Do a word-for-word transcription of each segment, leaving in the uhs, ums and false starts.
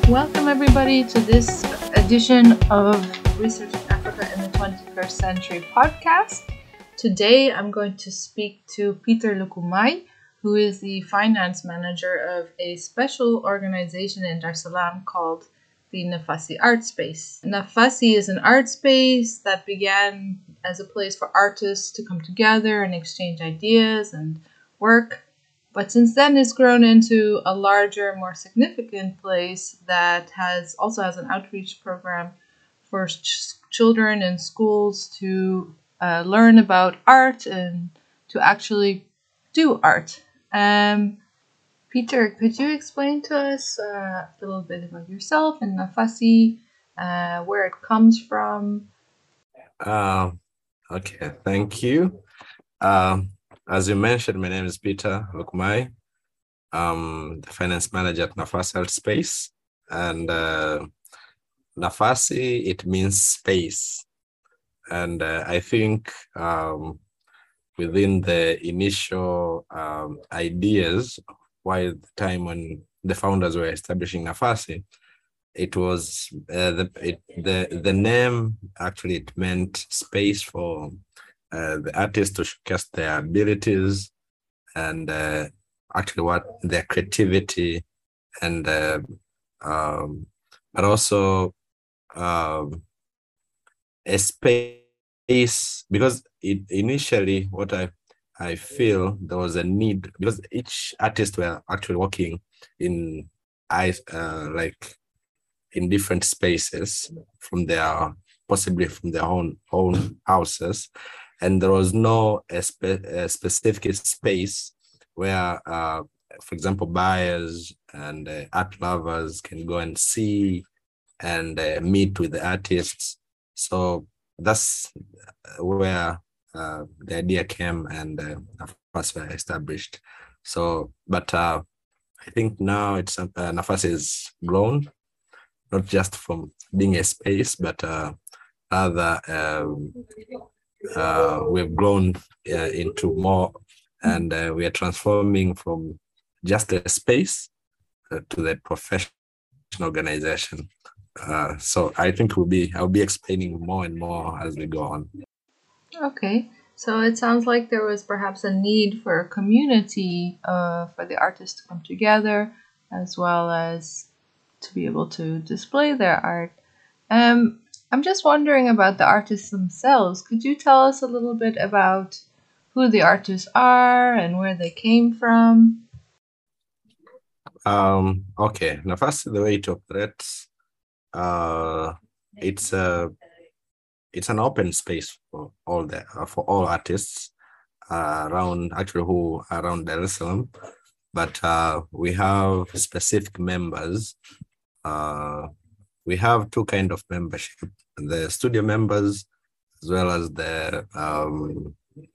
Welcome, everybody, to this edition of Researching Africa in the twenty-first Century podcast. Today, I'm going to speak to Peter Lukumai, who is the finance manager of a special organization in Dar es Salaam called the Nafasi Art Space. Nafasi is an art space that began as a place for artists to come together and exchange ideas and work. But since then, it's grown into a larger, more significant place that has also has an outreach program for ch- children in schools to uh, learn about art and to actually do art. Um, Peter, could you explain to us uh, a little bit about yourself and Nafasi, uh, where it comes from? Uh, okay, thank you. Um, as you mentioned, my name is Peter Lukumai. I'm the finance manager at Nafasi Art Space. And uh, Nafasi, it means space. And uh, I think um, within the initial um, ideas, while the time when the founders were establishing Nafasi, it was uh, the it, the the name actually it meant space for uh, the artists to showcase their abilities and uh, actually what their creativity and uh, um, but also um, a space because it initially what I I feel there was a need because each artist were actually working in I uh, like in different spaces from their possibly from their own own houses, and there was no a, spe- a specific space where, uh, for example, buyers and uh, art lovers can go and see and uh, meet with the artists. So that's where uh, the idea came and uh, Nafasi were established. So, but uh, I think now it's uh, Nafasi is grown, not just from being a space, but uh, rather um, uh, we've grown uh, into more, and uh, we are transforming from just a space uh, to the professional organization. Uh, so I think we'll be I'll be explaining more and more as we go on. Okay, so it sounds like there was perhaps a need for a community uh, for the artists to come together as well as to be able to display their art. Um, I'm just wondering about the artists themselves. Could you tell us a little bit about who the artists are and where they came from? Um, okay, now first the way it operates, uh, it's a it's an open space for all the uh, for all artists uh, around actually who are around Dar es Salaam, but uh, we have specific members. Uh, we have two kind of membership: the studio members as well as the um,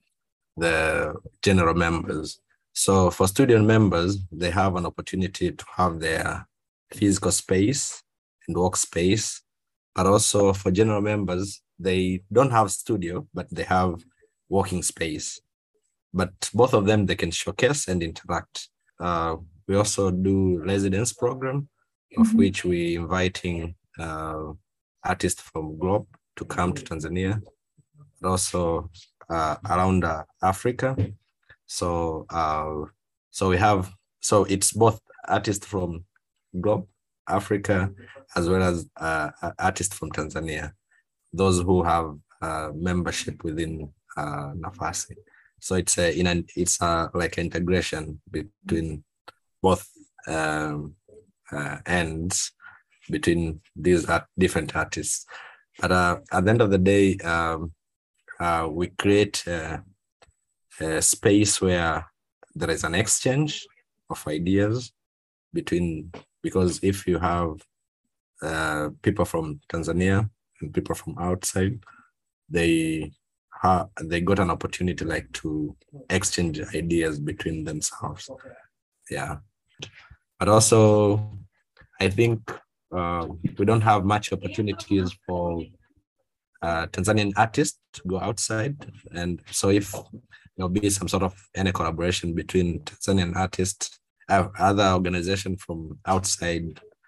the general members. So for studio members, they have an opportunity to have their physical space and workspace. But also for general members, they don't have studio, but they have working space. But both of them, they can showcase and interact. Uh, we also do residence program, of Mhm. which we inviting uh, artists from Globe to come to Tanzania, but also uh, around uh, Africa. So uh, so we have so it's both artists from Globe, Africa, as well as uh, artists from Tanzania, those who have uh, membership within uh, Nafasi. So it's a in an it's a like an integration between both um, uh, ends between these art, different artists. But uh, at the end of the day, um, uh, we create uh, a space where there is an exchange of ideas between, because if you have uh, people from Tanzania and people from outside, they ha- they got an opportunity like to exchange ideas between themselves. Yeah, but also I think uh, we don't have much opportunities for uh, Tanzanian artists to go outside, and so if there'll be some sort of any collaboration between Tanzanian artists, uh, other organizations from outside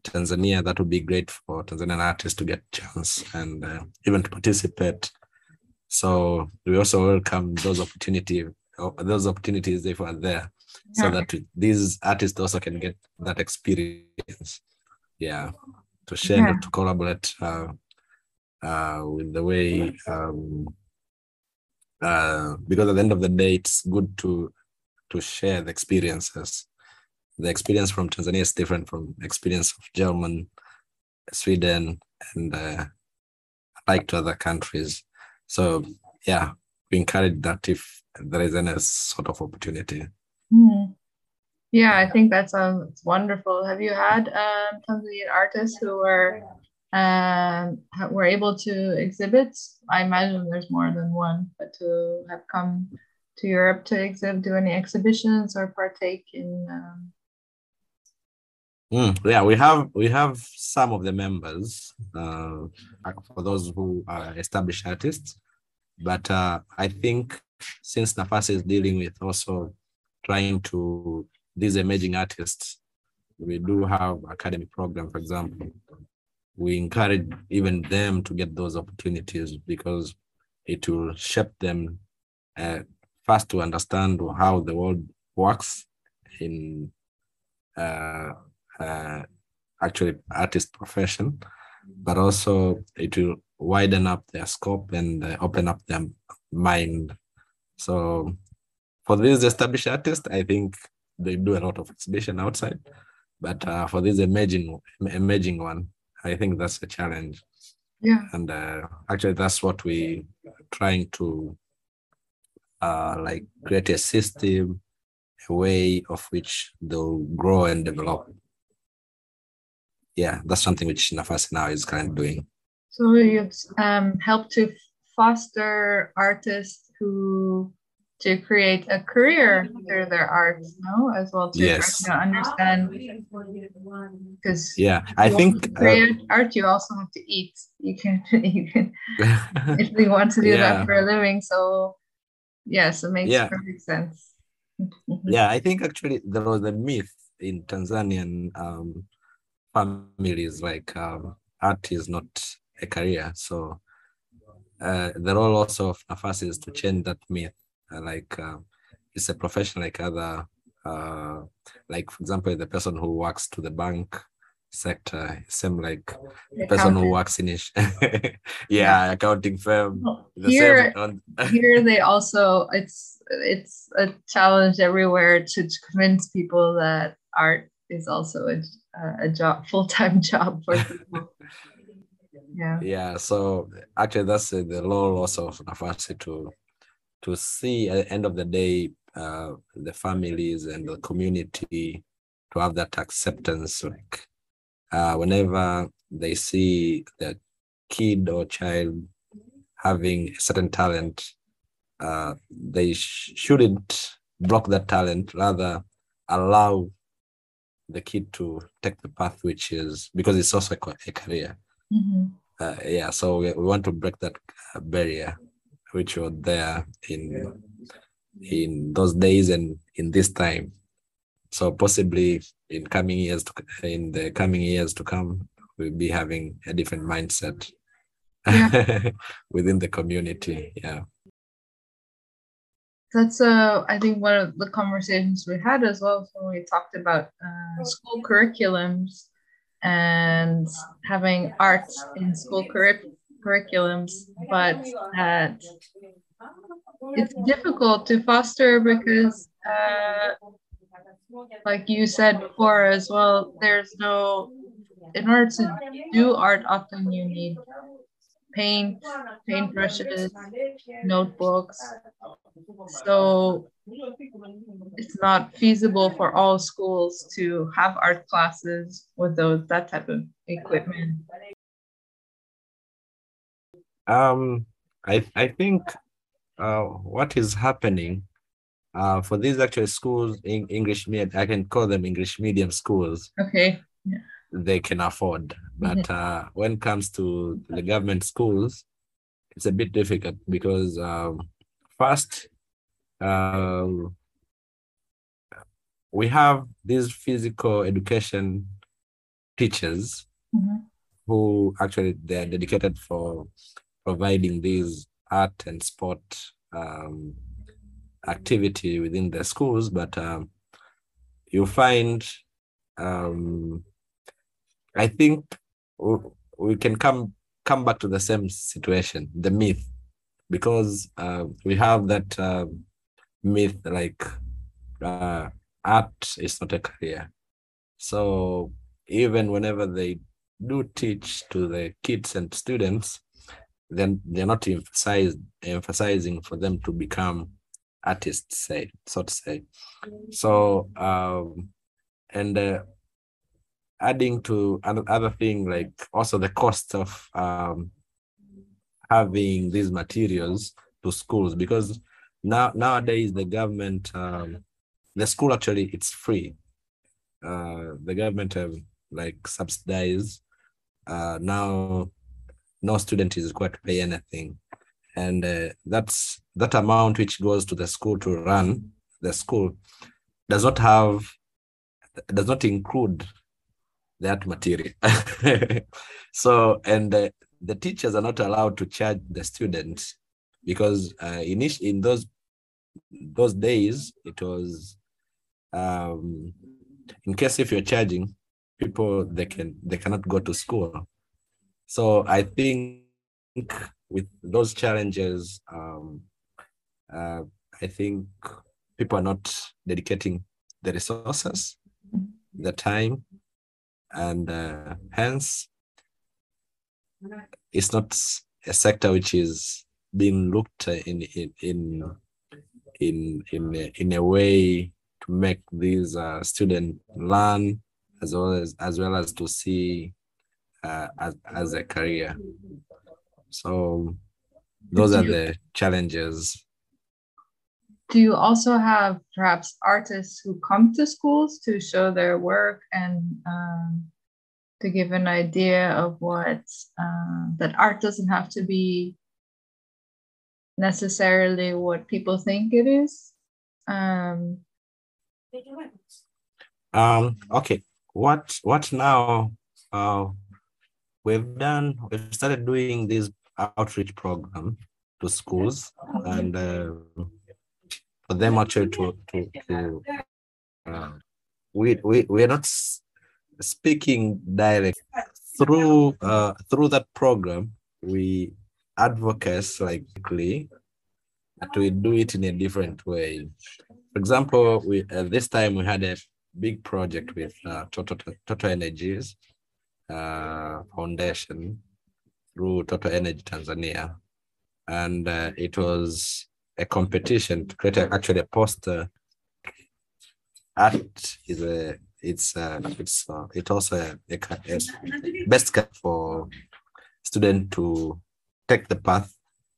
Tanzania, that would be great for Tanzanian artists to get a chance and uh, even to participate. So we also welcome those opportunity, those opportunities if are there, so Yeah. that these artists also can get that experience. Yeah, to share, Yeah. to collaborate uh, uh, with the way, um, uh, because at the end of the day, it's good to to share the experiences. The experience from Tanzania is different from experience of German, Sweden, and uh, like to other countries. So yeah, we encourage that if there is any sort of opportunity. Mm. Yeah, I think that sounds wonderful. Have you had um, Tanzanian artists who were um, ha- were able to exhibit? I imagine there's more than one, but to have come to Europe to exhibit, do any exhibitions or partake in? Um... Mm, yeah, we have we have some of the members uh, for those who are established artists, but uh, I think since Nafasi is dealing with also trying to these emerging artists, we do have academy program, for example. We encourage even them to get those opportunities because it will shape them uh, first to understand how the world works in uh, uh, actually artist profession, but also it will widen up their scope and uh, open up their mind. So for these established artists, I think they do a lot of exhibition outside, but uh, for this emerging emerging one, I think that's a challenge. Yeah. And uh, actually, that's what we trying to uh, like create a system, a way of which they'll grow and develop. Yeah, that's something which Nafasi now is currently doing. So you'd um, help to foster artists who to create a career through their art, no, as well to Yes. you know, understand. Because yeah, I think to create uh, art, you also have to eat. You can, you can, if they want to do yeah. that for a living. So yes, it makes yeah. perfect sense. Yeah, I think actually there was a myth in Tanzanian um, families like um, art is not a career. So uh, the role also of Nafasi is to change that myth. Uh, like uh, it's a profession like other, uh, like for example, the person who works to the bank sector, same like the person who works in it. yeah, yeah, accounting firm. Well, the here, same on here they also it's it's a challenge everywhere to convince people that art is also a a job, full-time job for people. Yeah. Yeah. So actually, that's uh, the role also of Nafasi to to see at the end of the day, uh, the families and the community to have that acceptance. Like uh, whenever they see that kid or child having a certain talent, uh, they sh- shouldn't block that talent, rather allow the kid to take the path which is, because it's also a, a career. Mm-hmm. Uh, yeah, so we, we want to break that barrier which were there in in those days and in this time. So possibly in coming years, to, in the coming years to come, we'll be having a different mindset yeah. within the community. Yeah. That's uh, I think one of the conversations we had as well when we talked about uh, school curriculums and having art in school curric- curriculums, but that it's difficult to foster because, uh, like you said before as well, there's no, in order to do art, often you need paint, paintbrushes, notebooks. So it's not feasible for all schools to have art classes with those that type of equipment. Um, I I think uh, what is happening uh, for these actual schools in English medium, I can call them English medium schools. Okay. Yeah. They can afford, but mm-hmm. uh, when it comes to the government schools, it's a bit difficult because um, first, uh, we have this physical education teachers Mm-hmm. who actually they're dedicated for providing these art and sport um, activity within the schools, but um, you find, um, I think we can come come back to the same situation, the myth, because uh, we have that uh, myth like uh, art is not a career. So even whenever they do teach to the kids and students, then they're not emphasized emphasizing for them to become artists, say, so to say. So um, and uh, adding to another thing, like also the cost of um, having these materials to schools, because now nowadays the government, um, the school actually it's free. Uh, the government have like subsidized. Uh, now no student is required to pay anything, and uh, that's that amount which goes to the school to run the school does not have does not include that material. So and uh, the teachers are not allowed to charge the students, because uh, in, in those those days it was um, in case if you're charging people, they can they cannot go to school. So I think with those challenges, um, uh, I think people are not dedicating the resources, the time, and uh, hence it's not a sector which is being looked in in in in in a, in a way to make these uh, students learn as well as as well as to see uh, as as a career. So those are the challenges. Do you also have perhaps artists who come to schools to show their work and um, to give an idea of what uh, that art doesn't have to be necessarily what people think it is? Um, um okay, what what now uh we've done we've started doing this outreach program to schools, and uh, for them actually to to, to uh, we we we're not speaking direct through uh through that program. We advocates like but we do it in a different way. For example, we uh, this time we had a big project with uh, Total Total Energies uh, Foundation through Total Energy Tanzania, and uh, it was a competition to create a, actually a poster. Art is a it's uh, it's uh, it also a, a, a best cut for student to take the path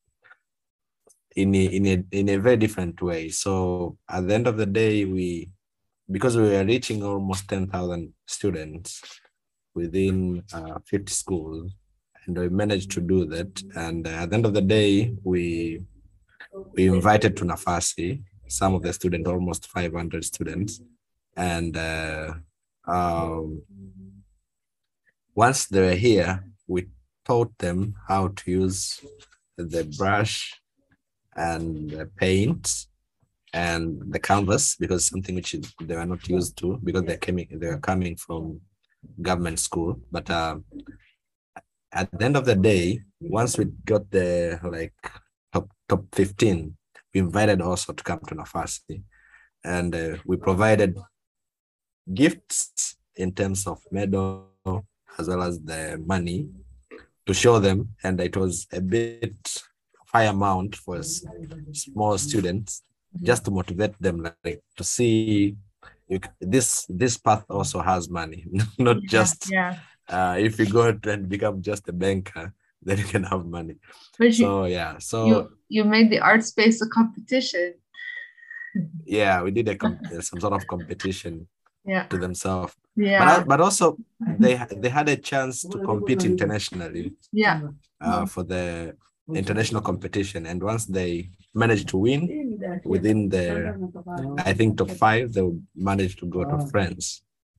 in a, in a in a very different way. So at the end of the day, we because we were reaching almost ten thousand students within uh, fifty schools, and we managed to do that. And uh, at the end of the day, we we invited to Nafasi some of the students, almost five hundred students, and uh, um, once they were here, we taught them how to use the brush and the paint and the canvas, because something which they were not used to, because they're coming they were coming from government school. But uh, at the end of the day, once we got the like top top fifteen, we invited also to come to Nafasi, and uh, we provided gifts in terms of medal as well as the money to show them, and it was a bit high amount for small students, just to motivate them, like to see you, this this path also has money, not yeah, just yeah. Uh, if you go and become just a banker, then you can have money. But so you, yeah, so you you made the art space a competition. Yeah, we did a some sort of competition yeah. to themselves. Yeah. But but also they they had a chance to compete internationally. Yeah. Uh, for the international competition, and once they managed to win within the I think top five, they would manage to go to France.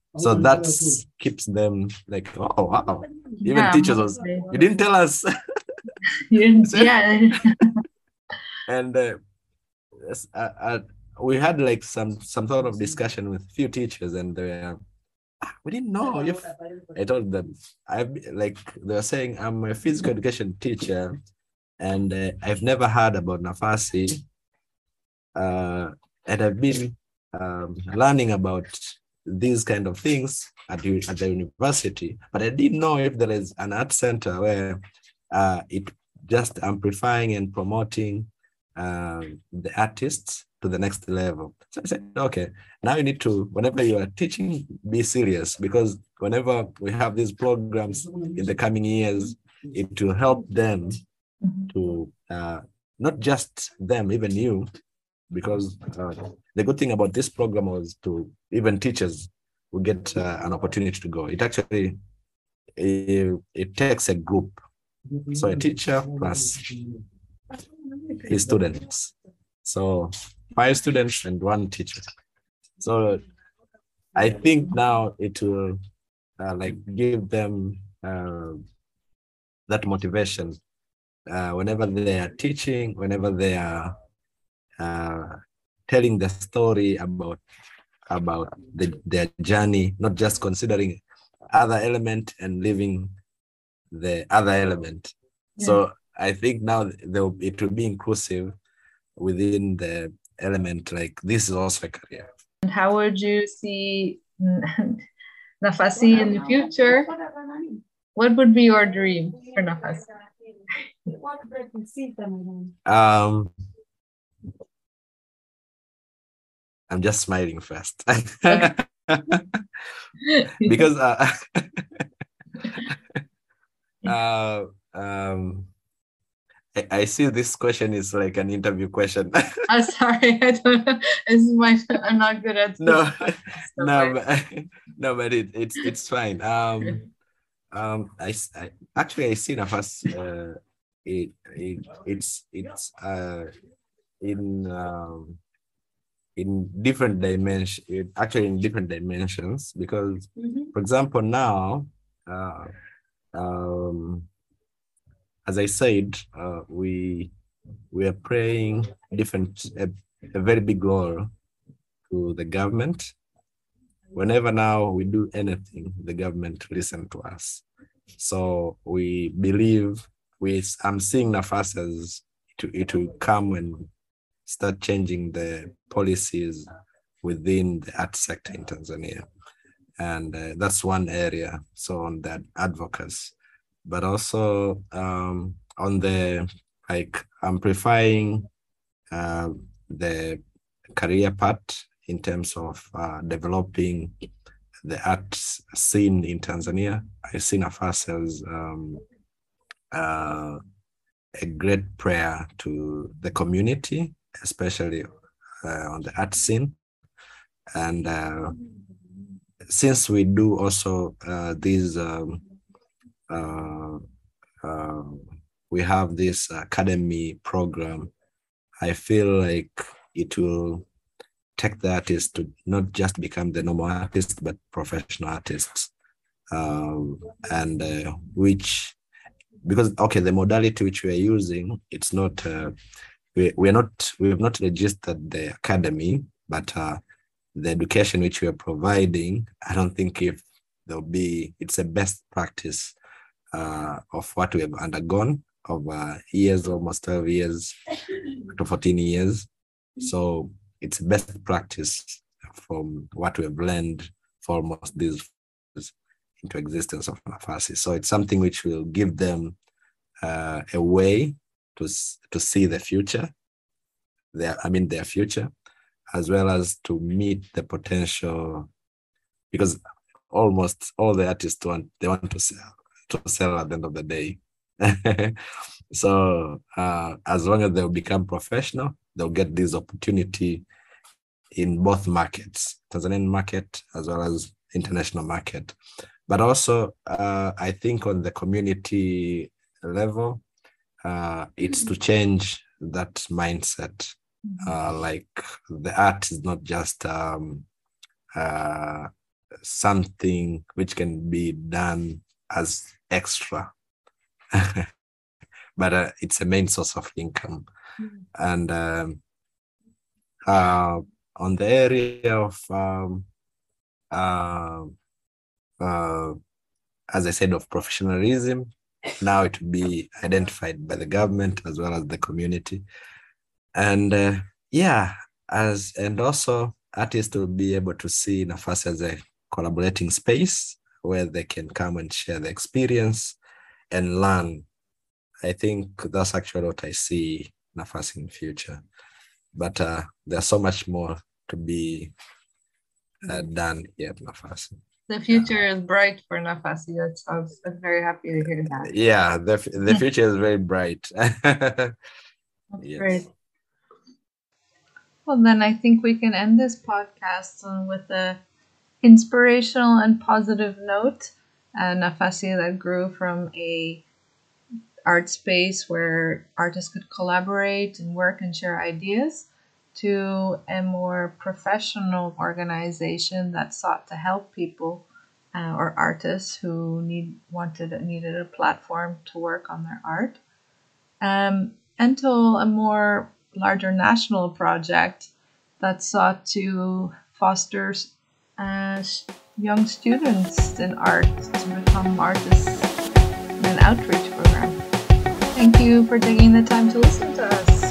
So that keeps them like, oh wow, even Yeah, teachers was, motivated. you didn't tell us. You didn't, yeah. And uh, yes, uh, uh, we had like some some sort of discussion with a few teachers, and they were, "Ah, we didn't know if." I told them, I've like they were saying, I'm a physical education teacher, and uh, I've never heard about Nafasi, uh, and I've been um, learning about these kind of things at, the- at the university, but I didn't know if there is an art center where uh, it just amplifying and promoting uh, the artists to the next level. So I said, okay, now you need to, whenever you are teaching, be serious, because whenever we have these programs in the coming years, it will help them to uh, not just them, even you, because uh, the good thing about this program was to even teachers will get uh, an opportunity to go. It actually it, it takes a group, so a teacher plus his students, so five students and one teacher. So I think now it will uh, like give them uh, that motivation uh, whenever they are teaching, whenever they are uh, telling the story about about the, their journey, not just considering other element and leaving the other element. Yeah. So I think now it will be inclusive within the element, like this is also a career. And how would you see Nafasi in the future? What would be your dream for Nafasi? Um, I'm just smiling first. Because uh, uh, um, I, I see this question is like an interview question. I'm sorry, I don't know. This is my, I'm not good at no, no, but, no, but it, it's it's fine. Um, um, I, I actually I see Nafas. Uh, it, it it's it's uh in um in different dimensions. Actually, in different dimensions, because, mm-hmm. for example, now, uh, um, as I said, uh, we we are playing different a, a very big role to the government. Whenever now we do anything, the government listen to us. So we believe we. I'm seeing Nafas as to it will come and start changing the policies within the art sector in Tanzania. And uh, that's one area. So on that advocacy, but also um, on the like amplifying uh, the career part in terms of uh, developing the art scene in Tanzania. I see Nafas as um, uh, a great prayer to the community, especially uh, on the art scene. And uh, since we do also uh, these, um, uh, uh, we have this academy program, I feel like it will take the artists to not just become the normal artists, but professional artists. Um, and uh, which, because, okay, the modality which we are using, it's not, uh, we, we are not, we have not registered the academy, but uh, the education which we are providing, I don't think if there'll be, it's a best practice uh, of what we have undergone over years, almost twelve years to fourteen years. So it's best practice from what we have learned for almost these into existence of Nafasi. So it's something which will give them uh, a way to, to see the future, their, I mean, their future, as well as to meet the potential, because almost all the artists want, they want to sell, to sell at the end of the day. So uh, as long as they'll become professional, they'll get this opportunity in both markets, Tanzanian market as well as international market. But also, uh, I think on the community level, uh, it's to change that mindset. Uh, like the art is not just um, uh, something which can be done as extra, but uh, it's a main source of income. Mm. And um, uh, on the area of, um, uh, uh, as I said, of professionalism, now it will be identified by the government as well as the community. And uh, yeah, as and also artists will be able to see Nafasi as a collaborating space where they can come and share the experience and learn. I think that's actually what I see Nafasi in the future. But uh, there's so much more to be uh, done here at Nafasi. The future yeah. is bright for Nafasi. That sounds, I'm very happy to hear that. Yeah, the, the future is very bright. That's yes. Great. Well, then I think we can end this podcast with a inspirational and positive note. Uh, Nafasi that grew from a art space where artists could collaborate and work and share ideas to a more professional organization that sought to help people uh, or artists who need wanted needed a platform to work on their art, um, until a more larger national project that sought to foster uh, young students in art to become artists in an outreach program. Thank you for taking the time to listen to us.